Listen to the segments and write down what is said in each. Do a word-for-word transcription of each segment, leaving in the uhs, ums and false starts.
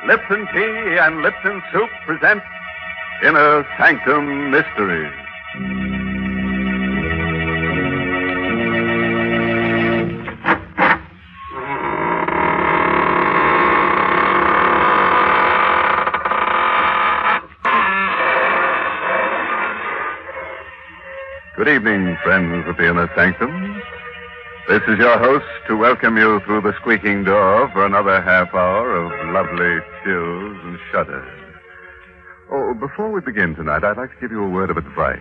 Lipton Tea and Lipton Soup present Inner Sanctum Mysteries. Good evening, friends of the Inner Sanctum. This is your host to welcome you through the squeaking door for another half hour of lovely chills and shudders. Oh, before we begin tonight, I'd like to give you a word of advice.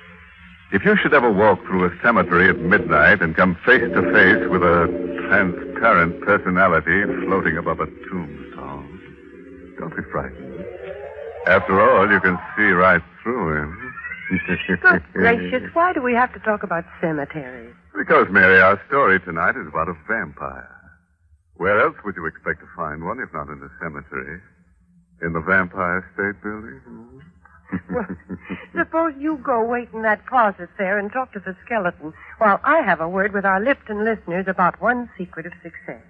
If you should ever walk through a cemetery at midnight and come face to face with a transparent personality floating above a tombstone, don't be frightened. After all, you can see right through him. Good gracious, why do we have to talk about cemeteries? Because, Mary, our story tonight is about a vampire. Where else would you expect to find one if not in a cemetery? In the Vampire State Building? Well, suppose you go wait in that closet there and talk to the skeleton while I have a word with our Lipton listeners about one secret of success.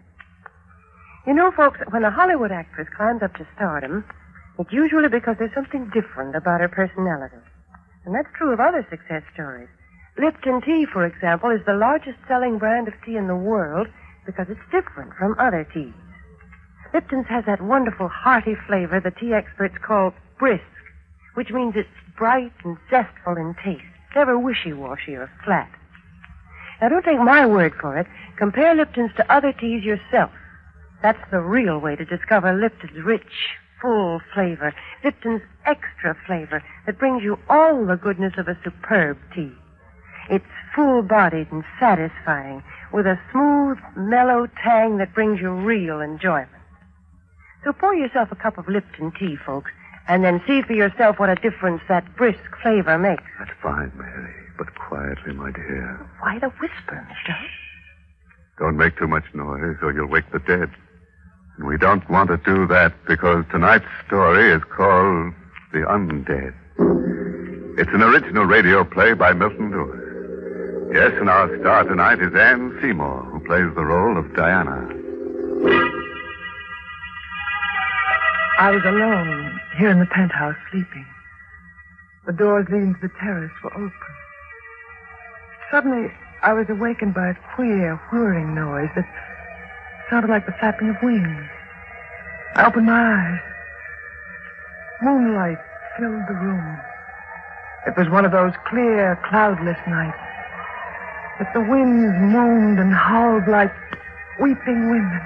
You know, folks, when a Hollywood actress climbs up to stardom, it's usually because there's something different about her personality. And that's true of other success stories. Lipton Tea, for example, is the largest selling brand of tea in the world because it's different from other teas. Lipton's has that wonderful hearty flavor the tea experts call brisk, which means it's bright and zestful in taste, never wishy-washy or flat. Now, don't take my word for it. Compare Lipton's to other teas yourself. That's the real way to discover Lipton's rich, full flavor, Lipton's extra flavor that brings you all the goodness of a superb tea. It's full-bodied and satisfying, with a smooth, mellow tang that brings you real enjoyment. So pour yourself a cup of Lipton tea, folks, and then see for yourself what a difference that brisk flavor makes. That's fine, Mary, but quietly, my dear. Why the whisper, mister? Don't make too much noise, or you'll wake the dead. And we don't want to do that because tonight's story is called The Undead. It's an original radio play by Milton Lewis. Yes, and our star tonight is Anne Seymour, who plays the role of Diana. I was alone here in the penthouse sleeping. The doors leading to the terrace were open. Suddenly, I was awakened by a queer, whirring noise that sounded like the flapping of wings. I opened my eyes. Moonlight filled the room. It was one of those clear, cloudless nights. But the winds moaned and howled like weeping women.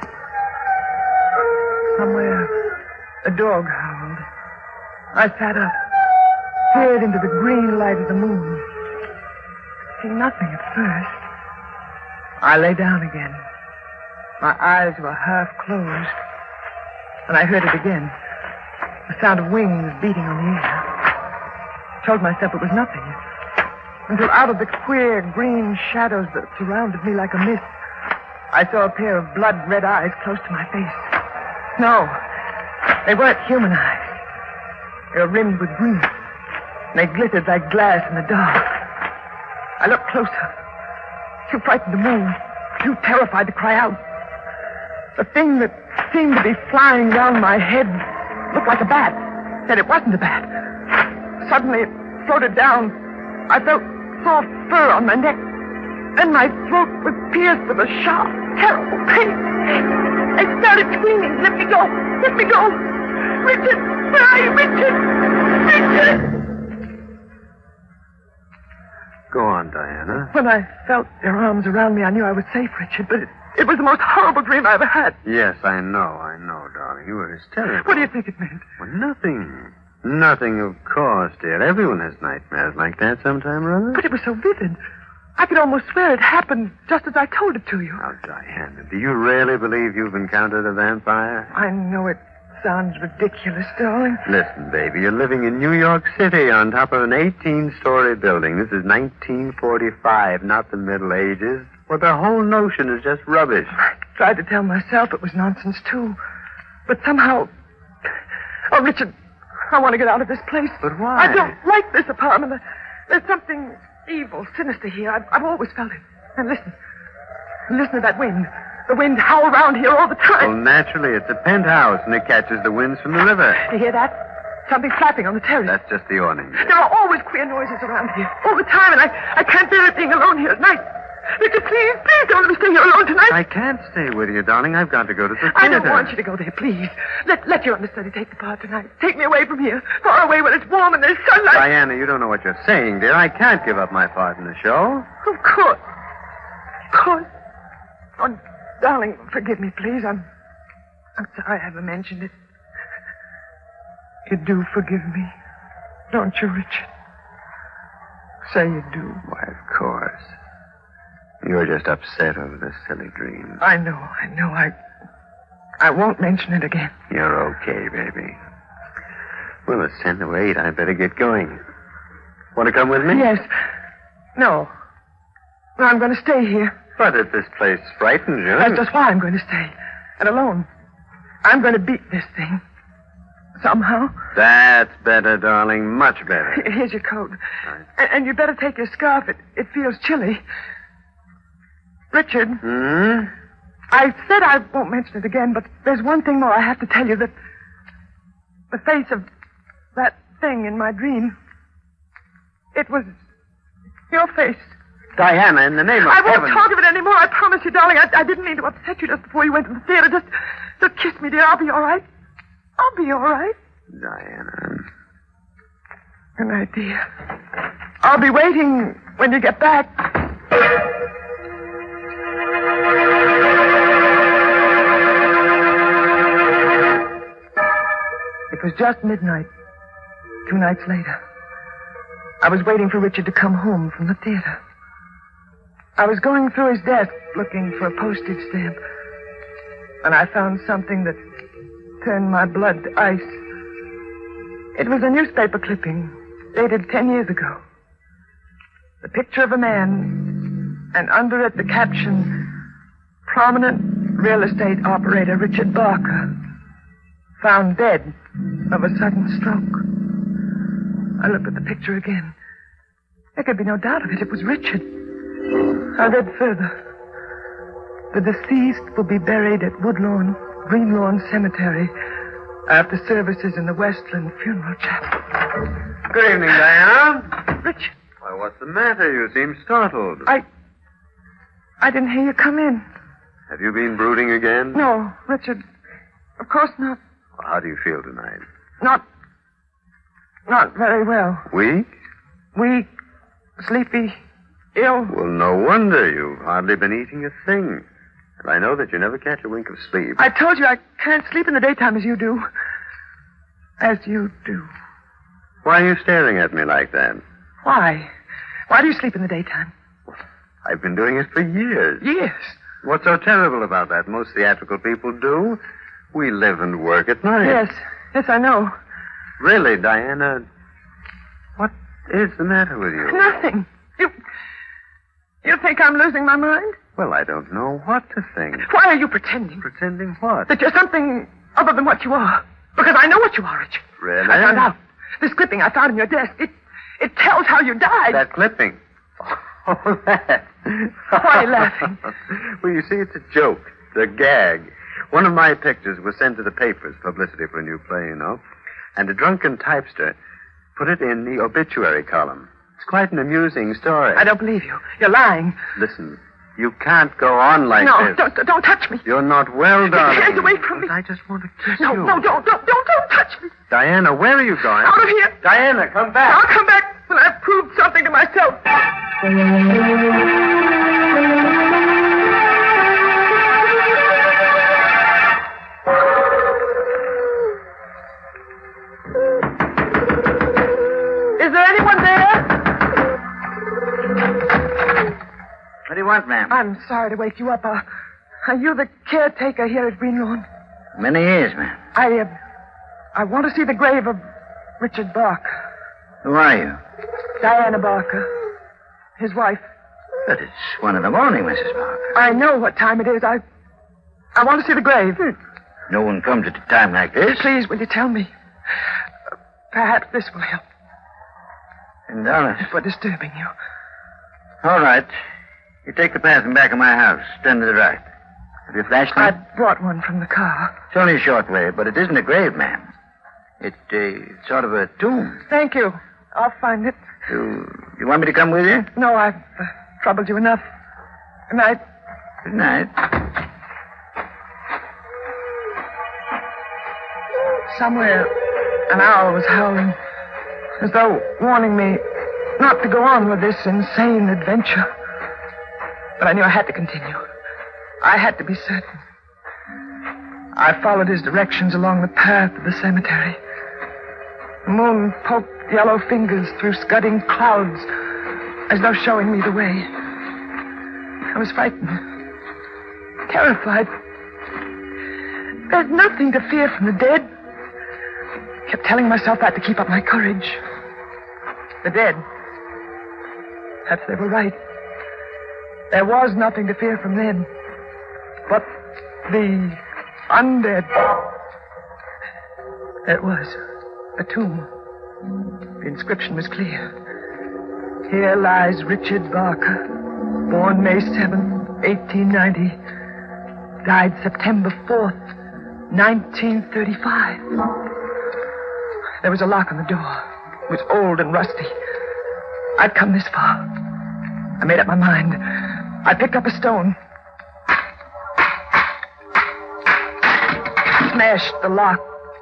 Somewhere, a dog howled. I sat up, peered into the green light of the moon. Seeing nothing at first. I lay down again. My eyes were half closed. And I heard it again. The sound of wings beating on the air. Told myself it was nothing. Until out of the queer green shadows that surrounded me like a mist, I saw a pair of blood-red eyes close to my face. No, they weren't human eyes. They were rimmed with green. They glittered like glass in the dark. I looked closer. Too frightened to move. Too terrified to cry out. The thing that seemed to be flying round my head looked like a bat. Said it wasn't a bat. Suddenly it floated down. I felt soft fur on my neck. Then my throat was pierced with a sharp, terrible pain. I started screaming, let me go, let me go. Richard, where are you, Richard? Richard! Go on, Diana. When I felt their arms around me, I knew I was safe, Richard, but it, it was the most horrible dream I ever had. Yes, I know, I know, darling. You were hysterical. What do you think it meant? Well, nothing. Nothing, of course, dear. Everyone has nightmares like that sometime or other. But it was so vivid. I could almost swear it happened just as I told it to you. Now, Diana, do you really believe you've encountered a vampire? I know it sounds ridiculous, darling. Listen, baby, you're living in New York City on top of an eighteen-story building. This is nineteen forty-five, not the Middle Ages. Well, the whole notion is just rubbish. I tried to tell myself it was nonsense, too. But somehow... Oh, Richard, I want to get out of this place. But why? I don't like this apartment. There's something evil, sinister here. I've, I've always felt it. And listen. Listen to that wind. The wind howls around here all the Well, time. naturally, it's a penthouse, and it catches the winds from the river. You hear that? Something flapping on the terrace. That's just the awning. There are always queer noises around here, all the time, and I, I can't bear it being alone here at night. Richard, please, please don't let me stay here alone tonight. I can't stay with you, darling. I've got to go to the theater. I don't want you to go there, please. Let let your understudy take the part tonight. Take me away from here, far away where it's warm and there's sunlight. Diana, you don't know what you're saying, dear. I can't give up my part in the show. Of course. Of course. Oh, darling, forgive me, please. I'm, I'm sorry I haven't mentioned it. You do forgive me, don't you, Richard? Say you do. Why, of course. You're just upset over this silly dream. I know, I know. I, I won't mention it again. You're okay, baby. Well, it's ten to eight. I better get going. Want to come with me? Yes. No. No, I'm going to stay here. But if this place frightens you... That's just why I'm going to stay. And alone. I'm going to beat this thing. Somehow. That's better, darling. Much better. Here's your coat. Right. And, and you better take your scarf. It, it feels chilly. Richard, Hmm? I said I won't mention it again, but there's one thing more I have to tell you, that the face of that thing in my dream, it was your face. Diana, in the name of I won't heaven... talk of it anymore, I promise you, darling. I, I didn't mean to upset you just before you went to the theater. Just, just kiss me, dear. I'll be all right. I'll be all right. Diana... Good night, dear. I'll be waiting when you get back. It was just midnight, two nights later. I was waiting for Richard to come home from the theater. I was going through his desk looking for a postage stamp, and I found something that turned my blood to ice. It was a newspaper clipping dated ten years ago. The picture of a man, and under it the caption, "Prominent real estate operator Richard Barker, found dead of a sudden stroke." I looked at the picture again. There could be no doubt of it. It was Richard. I read further. The deceased will be buried at Woodlawn, Greenlawn Cemetery after services in the Westland Funeral Chapel. Good evening, Diana. Richard, Why, what's the matter? You seem startled. I... I didn't hear you come in. Have you been brooding again? No, Richard. Of course not. How do you feel tonight? Not... Not very well. Weak? Weak, sleepy, ill. Well, no wonder. You've hardly been eating a thing. And I know that you never catch a wink of sleep. I told you I can't sleep in the daytime as you do. As you do. Why are you staring at me like that? Why? Why do you sleep in the daytime? I've been doing it for years. Years. What's so terrible about that? Most theatrical people do. We live and work at night. Yes. Yes, I know. Really, Diana, what is the matter with you? Nothing. You... You think I'm losing my mind? Well, I don't know what to think. Why are you pretending? Pretending what? That you're something other than what you are. Because I know what you are, Richard. Really? I found out. This clipping I found in your desk, it... It tells how you died. That clipping. Oh, that. Why are you laughing? Well, you see, it's a joke. It's a gag. One of my pictures was sent to the papers, publicity for a new play, you know. And a drunken typester put it in the obituary column. It's quite an amusing story. I don't believe you. You're lying. Listen, you can't go on like no, this. don't, don't touch me. You're not well, Get your darling. hands away from me. I just want to kiss No, you. no, don't, don't, don't, don't touch me. Diana, where are you going? Out of here. Diana, come back. I'll come back when I've proved something to myself. Is there anyone there? What do you want, ma'am? I'm sorry to wake you up. Uh, are you the caretaker here at Greenlawn? Many years, ma'am. I, uh, I want to see the grave of Richard Barker. Who are you? Diana Barker. His wife. But it's one in the morning, Missus Barker. I know what time it is. I, I want to see the grave. No one comes at a time like this. Please, will you tell me? Uh, perhaps this will help Ten dollars. for disturbing you. All right. You take the path in back of my house. Turn to the right. Have you a flashlight? I brought one from the car. It's only a short way, but it isn't a grave, ma'am. It, uh, it's sort of a tomb. Thank you. I'll find it. You, you want me to come with you? No, I've uh, troubled you enough. Good night. Good night. Somewhere, an owl was howling, as though warning me not to go on with this insane adventure. But I knew I had to continue. I had to be certain. I followed his directions along the path to the cemetery. The moon poked yellow fingers through scudding clouds, as though showing me the way. I was frightened, terrified. There's nothing to fear from the dead. I kept telling myself that to keep up my courage. The dead. Perhaps they were right. There was nothing to fear from them. But the undead. There it was. A tomb. The inscription was clear. Here lies Richard Barker, born May seventh, eighteen ninety, died September fourth, nineteen thirty-five. There was a lock on the door. It was old and rusty. I'd come this far. I made up my mind. I picked up a stone. Smashed the lock.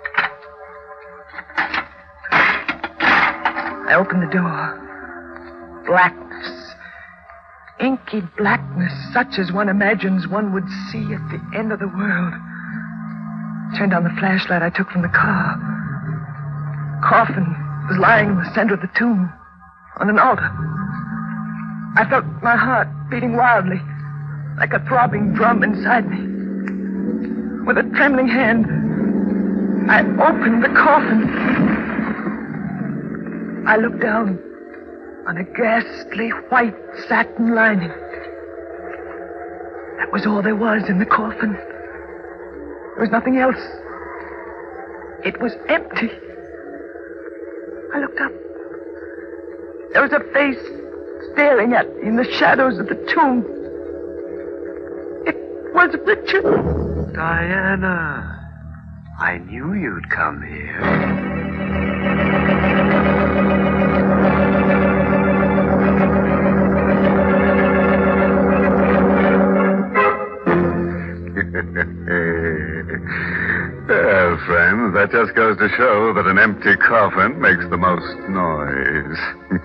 I opened the door. Blackness. Inky blackness, such as one imagines one would see at the end of the world. Turned on the flashlight I took from the car. Coffin was lying in the center of the tomb, on an altar. I felt my heart beating wildly, like a throbbing drum inside me. With a trembling hand, I opened the coffin. I looked down on a ghastly white satin lining. That was all there was in the coffin. There was nothing else. It was empty. I looked up. There was a face staring at me in the shadows of the tomb. It was Richard. Diana, I knew you'd come here. Well, friends, that just goes to show that an empty coffin makes the most noise.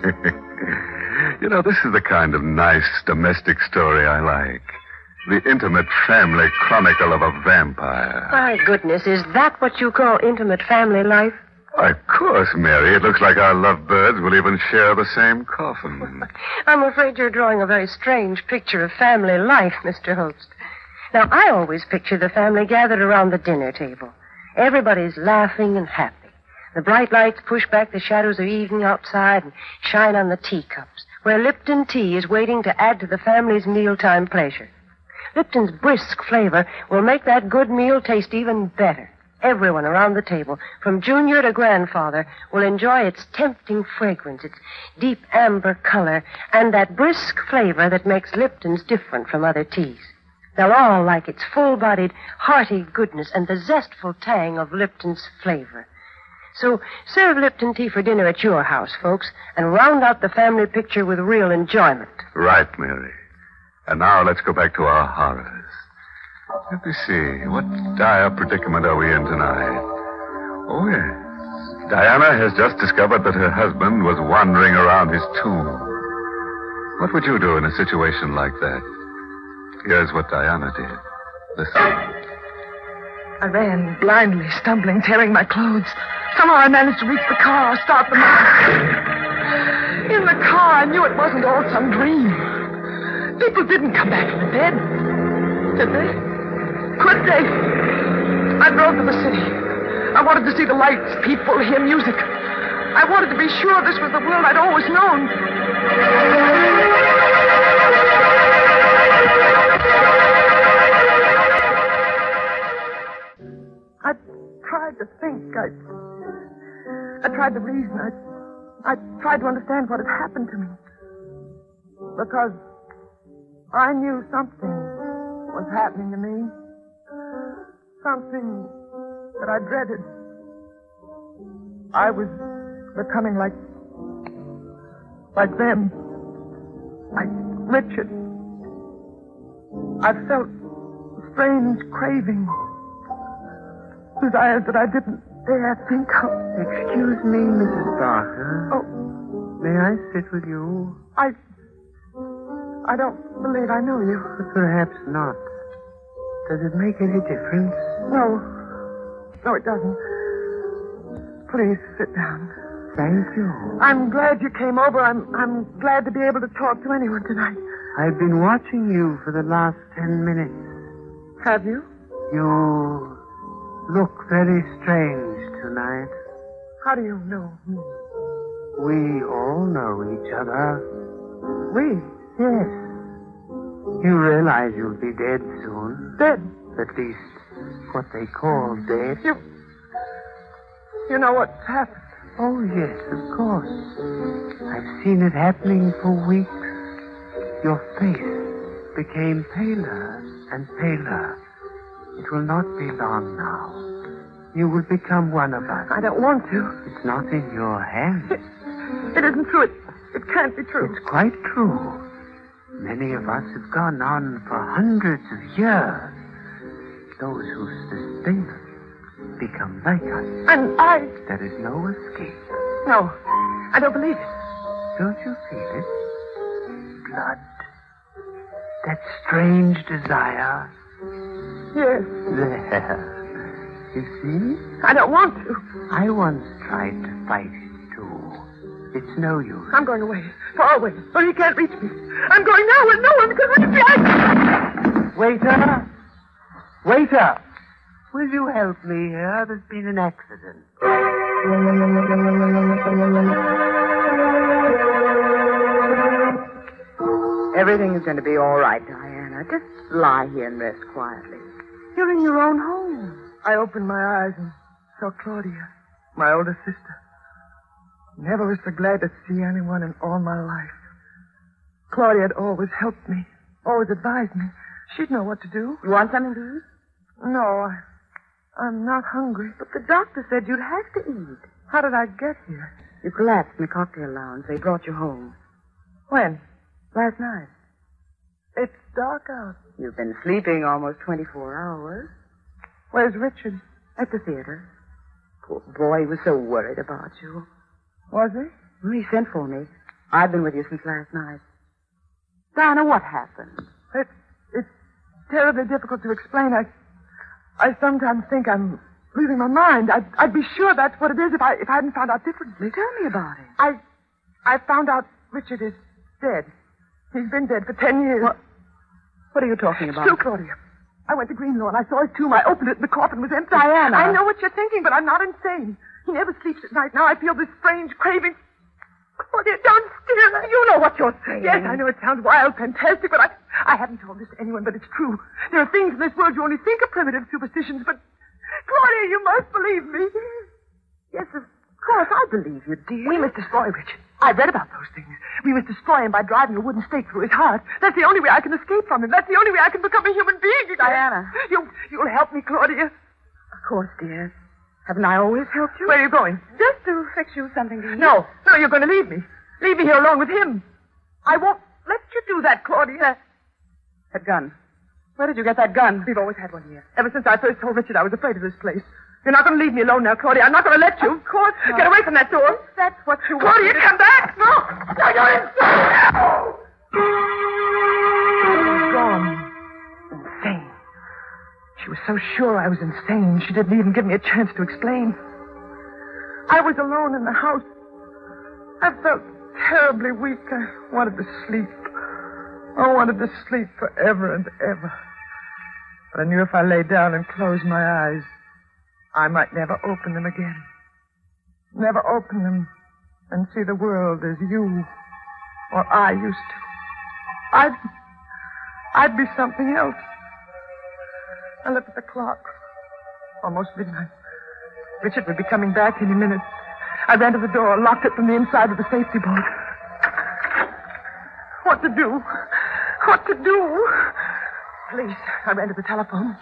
You know, this is the kind of nice domestic story I like. The intimate family chronicle of a vampire. My goodness, is that what you call intimate family life? Why, of course, Mary. It looks like our lovebirds will even share the same coffin. I'm afraid you're drawing a very strange picture of family life, Mister Holst. Now, I always picture the family gathered around the dinner table. Everybody's laughing and happy. The bright lights push back the shadows of evening outside and shine on the teacups, where Lipton tea is waiting to add to the family's mealtime pleasure. Lipton's brisk flavor will make that good meal taste even better. Everyone around the table, from junior to grandfather, will enjoy its tempting fragrance, its deep amber color, and that brisk flavor that makes Lipton's different from other teas. They'll all like its full-bodied, hearty goodness and the zestful tang of Lipton's flavor. So serve Lipton tea for dinner at your house, folks, and round out the family picture with real enjoyment. Right, Mary. And now let's go back to our horrors. Let me see. What dire predicament are we in tonight? Oh, yes. Diana has just discovered that her husband was wandering around his tomb. What would you do in a situation like that? Here's what Diana did. Listen. I ran, blindly, stumbling, tearing my clothes. Somehow I managed to reach the car, start the motor. In the car, I knew it wasn't all some dream. People didn't come back from the dead. Did they? Could they? I drove to the city. I wanted to see the lights, people, hear music. I wanted to be sure this was the world I'd always known. I tried to think. I, I tried to reason. I, I tried to understand what had happened to me. Because I knew something was happening to me. Something that I dreaded. I was becoming like... like them. Like Richard. I felt strange cravings. Desires that I didn't dare think of. Excuse me, Missus Barker. Oh, May I sit with you? I... I don't believe I know you. But perhaps not. Does it make any difference? No. No, it doesn't. Please sit down. Thank you. I'm glad you came over. I'm I'm glad to be able to talk to anyone tonight. I've been watching you for the last ten minutes. Have you? You look very strange tonight. How do you know me? We all know each other. We? Yes. You realize you'll be dead soon. Dead? At least what they call dead. You... You know what's happened? Oh, yes, of course. I've seen it happening for weeks. Your face became paler and paler. It will not be long now. You will become one of us. I don't want to. It's not in your hands. It, it isn't true. It, it can't be true. It's quite true. Many of us have gone on for hundreds of years. Those who sustain us become like us. And I... There is no escape. No, I don't believe it. Don't you feel it? Blood. That strange desire. Yes. There. You see? I don't want to. I once tried to fight it, too. It's no use. I'm going away. Far away. Where he can't reach me. I'm going now where no one can reach me. I... Waiter! Waiter! Will you help me here? There's been an accident. Everything is going to be all right, Diana. Just lie here and rest quietly. You're in your own home. I opened my eyes and saw Claudia, my older sister. Never was so glad to see anyone in all my life. Claudia had always helped me, always advised me. She'd know what to do. You want something to eat? No, I, I'm not hungry. But the doctor said you'd have to eat. How did I get here? You collapsed in the cocktail lounge. They brought you home. When? Last night. It's dark out. You've been sleeping almost twenty-four hours. Where's Richard? At the theater. Poor boy, he was so worried about you. Was he? Well, he sent for me. I've been with you since last night. Diana, what happened? It's, it's terribly difficult to explain. I, I sometimes think I'm losing my mind. I'd, I'd be sure that's what it is if I, if I hadn't found out differently. Tell me about it. I, I found out Richard is dead. He's been dead for ten years. What? What are you talking about? Still, Claudia. I went to Greenlaw and I saw his tomb. I opened it and the coffin was empty. Diana. I know what you're thinking, but I'm not insane. He never sleeps at night. Now I feel this strange craving. Claudia, don't steer. You know what you're saying. Yes, I know it sounds wild, fantastic, but I, I haven't told this to anyone, but it's true. There are things in this world you only think are primitive superstitions, but Claudia, you must believe me. Yes, of course, I believe you, dear. We must destroy Richard. I've read about those things. We must destroy him by driving a wooden stake through his heart. That's the only way I can escape from him. That's the only way I can become a human being again. Diana. You, you'll help me, Claudia. Of course, dear. Haven't I always helped you? Where are you going? Just to fix you something to eat. No, no, you're going to leave me. Leave me here alone with him. I won't let you do that, Claudia. That gun. Where did you get that gun? We've always had one here. Ever since I first told Richard I was afraid of this place. You're not going to leave me alone now, Claudia. I'm not going to let you. Of course not. Get away from that door. That's what you want. Claudia, come back. No. No, you're insane. No. She was gone. Insane. She was so sure I was insane, she didn't even give me a chance to explain. I was alone in the house. I felt terribly weak. I wanted to sleep. I wanted to sleep forever and ever. But I knew if I lay down and closed my eyes, I might never open them again. Never open them and see the world as you or I used to. I'd, I'd be something else. I looked at the clock. Almost midnight. Richard would be coming back any minute. I ran to the door, locked it from the inside with a safety bolt. What to do? What to do? Police. I ran to the telephone.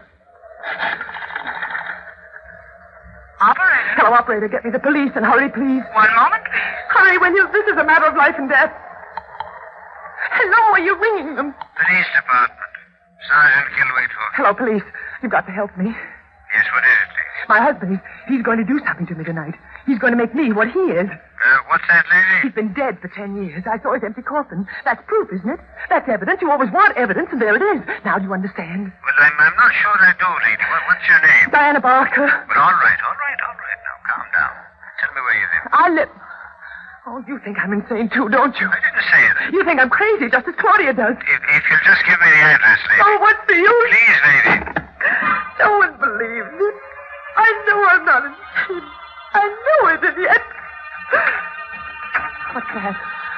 Operator? Hello, operator. Get me the police and hurry, please. One moment, please. Hurry, will you? This is a matter of life and death. Hello, are you ringing them? Police department. Sergeant Kilwaitford. Hello, police. You've got to help me. Yes, what is it, please? My husband, he's, he's going to do something to me tonight. He's going to make me what he is. Uh, what's that, lady? He's been dead for ten years. I saw his empty coffin. That's proof, isn't it? That's evidence. You always want evidence, and there it is. Now, do you understand? Well, I'm, I'm not sure I do, lady. What, what's your name? Diana Barker. Well, all right, all right, all right. Now, calm down. Tell me where you live. I live... Oh, you think I'm insane, too, don't you? I didn't say that. You think I'm crazy, just as Claudia does. If, if you'll just give me the address, lady. Oh, what's the use? Please, lady. No one believes it. I know I'm not insane. I know it, and yet... What's that?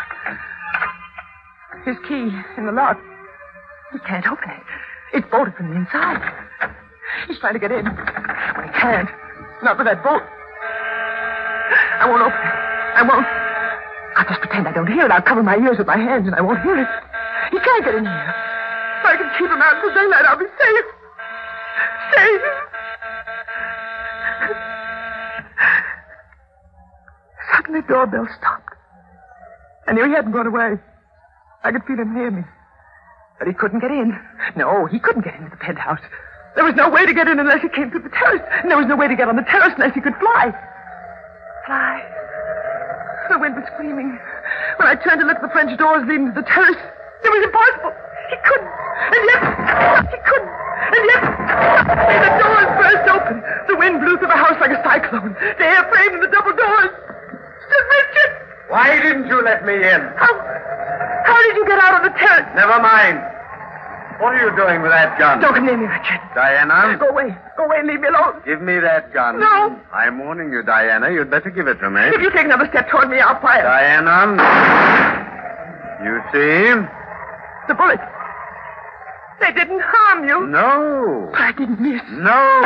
His key in the lock. He can't open it. It's bolted from the inside. He's trying to get in. But he can't. Not with that bolt. I won't open it. I won't. I'll just pretend I don't hear it. I'll cover my ears with my hands and I won't hear it. He can't get in here. If I can keep him out until daylight, I'll be safe. Safe. Suddenly, the doorbell stopped. I knew he hadn't gone away. I could feel him near me. But he couldn't get in. No, he couldn't get into the penthouse. There was no way to get in unless he came through the terrace. And there was no way to get on the terrace unless he could fly. Fly. The wind was screaming. When I turned to look at the French doors leading to the terrace, it was impossible. He couldn't. And yet, he couldn't. And yet, suddenly the doors burst open. The wind blew through the house like a cyclone. The air framed in the double doors. Stood Richard. Why didn't you let me in? How, how did you get out on the terrace? Never mind. What are you doing with that gun? Don't come near me, Richard. Diana? Go away. Go away and leave me alone. Give me that gun. No. I'm warning you, Diana. You'd better give it to me. If you take another step toward me, I'll fire. Diana. You see? The bullets. They didn't harm you. No. But I didn't miss. No.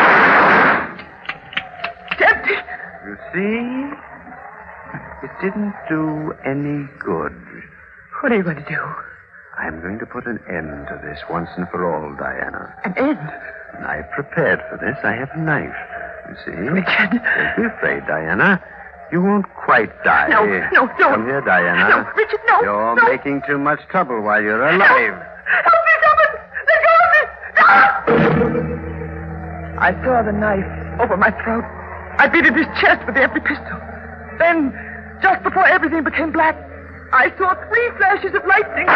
It's empty. You see? It didn't do any good. What are you going to do? I'm going to put an end to this once and for all, Diana. An end? I've prepared for this. I have a knife. You see? Richard. Don't be afraid, Diana. You won't quite die. No, no, don't. Come here, Diana. No, Richard, no. You're no. making too much trouble while you're alive. Help me, someone! Let go of me! No! I saw the knife over my throat. I beat at his chest with the empty pistol. Then, just before everything became black, I saw three flashes of lightning.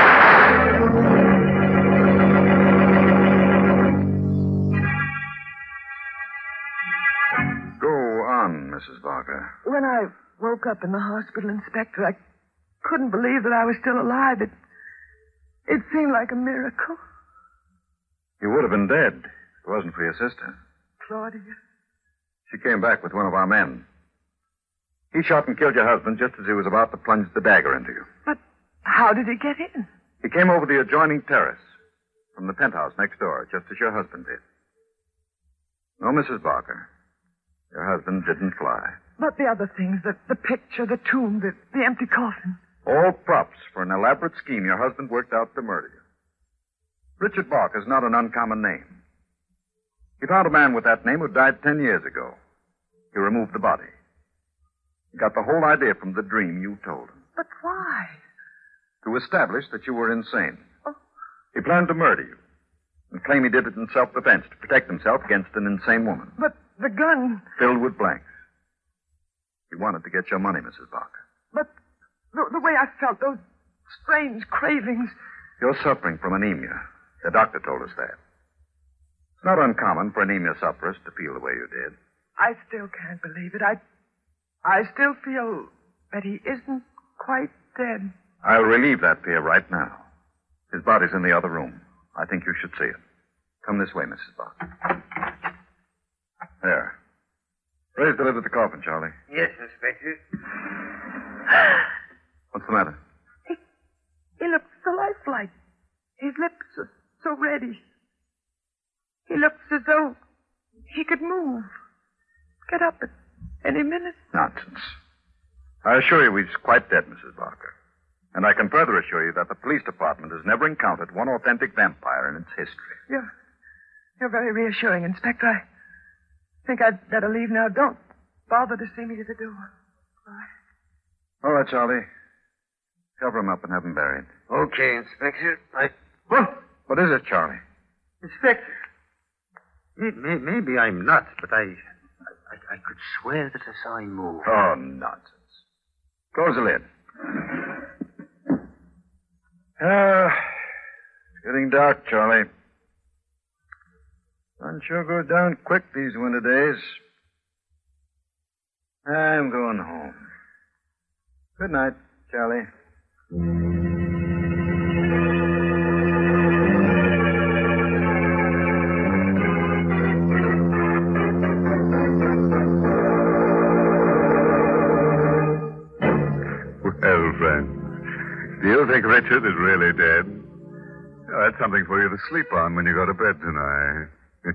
Go on, Missus Barker. When I woke up in the hospital, Inspector, I couldn't believe that I was still alive. It, it seemed like a miracle. You would have been dead if it wasn't for your sister. Claudia. She came back with one of our men. He shot and killed your husband just as he was about to plunge the dagger into you. But how did he get in? He came over the adjoining terrace from the penthouse next door, just as your husband did. No, Missus Barker. Your husband didn't fly. But the other things, the, the picture, the tomb, the, the empty coffin. All props for an elaborate scheme your husband worked out to murder you. Richard Barker is not an uncommon name. He found a man with that name who died ten years ago. He removed the body. He got the whole idea from the dream you told him. But why? To establish that you were insane. Oh. He planned to murder you and claim he did it in self-defense to protect himself against an insane woman. But the gun... Filled with blanks. He wanted to get your money, Missus Barker. But the, the way I felt, those strange cravings... You're suffering from anemia. The doctor told us that. It's not uncommon for anemia sufferers to feel the way you did. I still can't believe it. I... I still feel that he isn't quite dead. I'll relieve that fear right now. His body's in the other room. I think you should see it. Come this way, Missus Barker. There. Ray's delivered the coffin, Charlie. Yes, Inspector. What's the matter? He, he looks so lifelike. His lips are so reddish. He looks as though he could move. Get up at any minute. Nonsense. I assure you he's quite dead, Missus Barker. And I can further assure you that the police department has never encountered one authentic vampire in its history. You're, you're very reassuring, Inspector. I think I'd better leave now. Don't bother to see me to the door. Bye. All right, Charlie. Cover him up and have him buried. Okay, Inspector. I... What? What is it, Charlie? Inspector. Maybe, maybe I'm nuts, but I, I I could swear that I saw him move. Oh, nonsense. Close the lid. Ah, it's getting dark, Charlie. Sun sure goes down quick these winter days. I'm going home. Good night, Charlie. Well, friends, do you think Richard is really dead? Oh, that's something for you to sleep on when you go to bed tonight.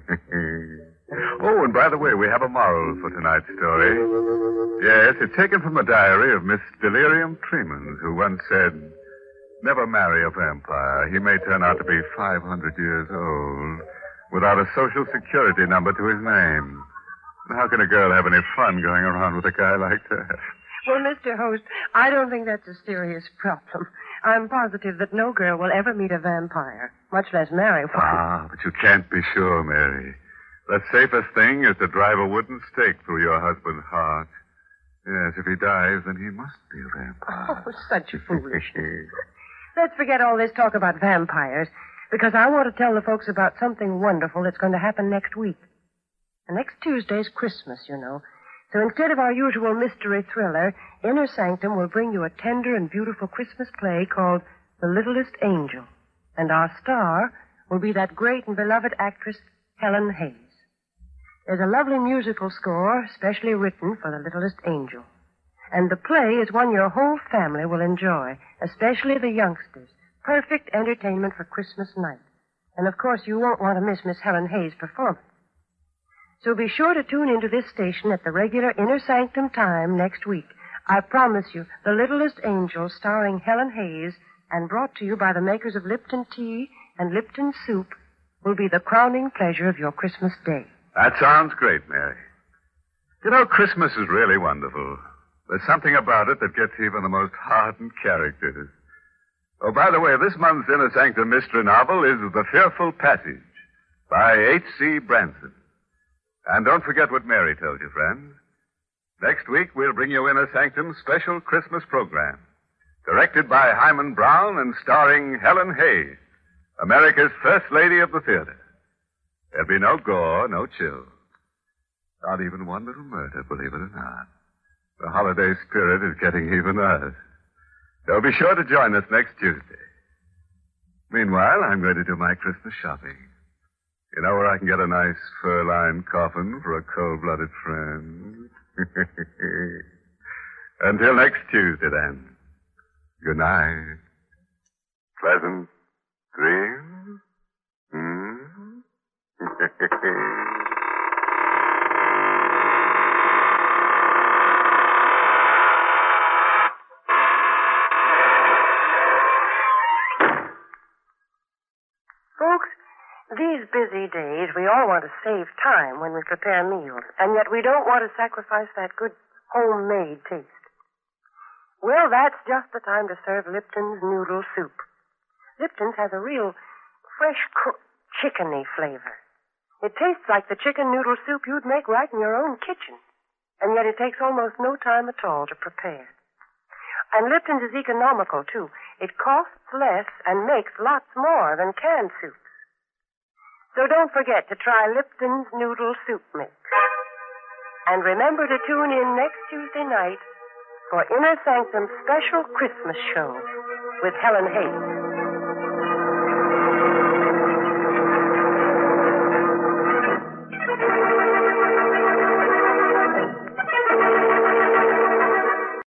Oh, and by the way, we have a moral for tonight's story. Yes, it's taken from a diary of Miss Delirium Tremens, who once said, "Never marry a vampire. He may turn out to be five hundred years old without a social security number to his name. How can a girl have any fun going around with a guy like that?" Well, Mister Host, I don't think that's a serious problem. I'm positive that no girl will ever meet a vampire, much less marry one. Ah, but you can't be sure, Mary. The safest thing is to drive a wooden stake through your husband's heart. Yes, if he dies, then he must be a vampire. Oh, such foolishness. Let's forget all this talk about vampires, because I want to tell the folks about something wonderful that's going to happen next week. And next Tuesday's Christmas, you know. So instead of our usual mystery thriller, Inner Sanctum will bring you a tender and beautiful Christmas play called The Littlest Angel. And our star will be that great and beloved actress, Helen Hayes. There's a lovely musical score specially written for The Littlest Angel. And the play is one your whole family will enjoy, especially the youngsters. Perfect entertainment for Christmas night. And of course you won't want to miss Miss Helen Hayes' performance. So be sure to tune into this station at the regular Inner Sanctum time next week. I promise you, The Littlest Angel, starring Helen Hayes, and brought to you by the makers of Lipton Tea and Lipton Soup, will be the crowning pleasure of your Christmas day. That sounds great, Mary. You know, Christmas is really wonderful. There's something about it that gets even the most hardened characters. Oh, by the way, this month's Inner Sanctum mystery novel is The Fearful Passage by H C Branson. And don't forget what Mary told you, friends. Next week, we'll bring you Inner Sanctum's special Christmas program, directed by Hyman Brown and starring Helen Hayes, America's First Lady of the Theater. There'll be no gore, no chill. Not even one little murder, believe it or not. The holiday spirit is getting even us. So be sure to join us next Tuesday. Meanwhile, I'm going to do my Christmas shopping. You know where I can get a nice fur-lined coffin for a cold-blooded friend? Until next Tuesday, then. Good night. Pleasant dreams? Hmm? Folks, these busy days, we all want to save time when we prepare meals, and yet we don't want to sacrifice that good homemade taste. Well, that's just the time to serve Lipton's noodle soup. Lipton's has a real fresh-cooked chickeny flavor. It tastes like the chicken noodle soup you'd make right in your own kitchen, and yet it takes almost no time at all to prepare. And Lipton's is economical, too. It costs less and makes lots more than canned soups. So don't forget to try Lipton's Noodle Soup Mix. And remember to tune in next Tuesday night for Inner Sanctum's special Christmas show with Helen Hayes.